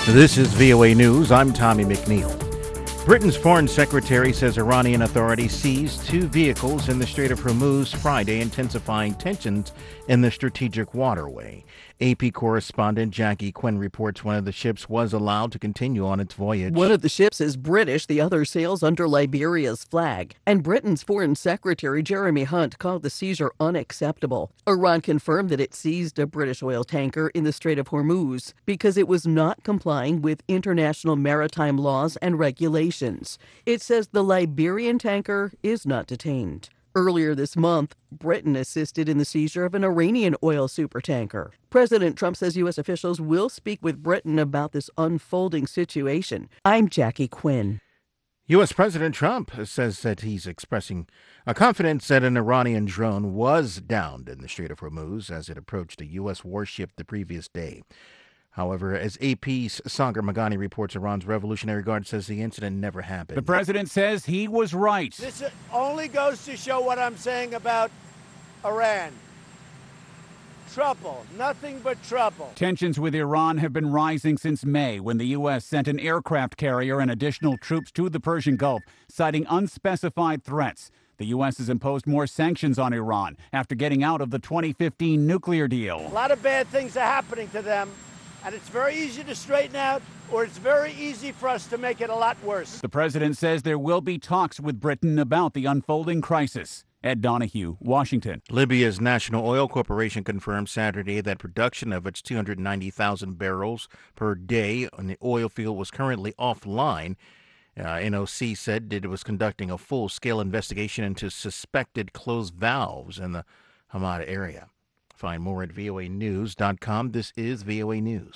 This is VOA News. I'm Tommy McNeil. Britain's foreign secretary says Iranian authorities seized two vehicles in the Strait of Hormuz Friday, intensifying tensions in the strategic waterway. AP correspondent Jackie Quinn reports one of the ships was allowed to continue on its voyage. One of the ships is British, the other sails under Liberia's flag. And Britain's Foreign Secretary Jeremy Hunt called the seizure unacceptable. Iran confirmed that it seized a British oil tanker in the Strait of Hormuz because it was not complying with international maritime laws and regulations. It says the Liberian tanker is not detained. Earlier this month, Britain assisted in the seizure of an Iranian oil supertanker. President Trump says U.S. officials will speak with Britain about this unfolding situation. I'm Jackie Quinn. U.S. President Trump says that he's expressing a confidence that an Iranian drone was downed in the Strait of Hormuz as it approached a U.S. warship the previous day. However, as AP's Sagar Meghani reports, Iran's Revolutionary Guard says the incident never happened. The president says he was right. This only goes to show what I'm saying about Iran. Trouble, nothing but trouble. Tensions with Iran have been rising since May, when the U.S. sent an aircraft carrier and additional troops to the Persian Gulf, citing unspecified threats. The U.S. has imposed more sanctions on Iran after getting out of the 2015 nuclear deal. A lot of bad things are happening to them. And it's very easy to straighten out, or it's very easy for us to make it a lot worse. The president says there will be talks with Britain about the unfolding crisis. Ed Donahue, Washington. Libya's National Oil Corporation confirmed Saturday that production of its 290,000 barrels per day on the oil field was currently offline. NOC said it was conducting a full-scale investigation into suspected closed valves in the Hamada area. Find more at voanews.com. This is VOA News.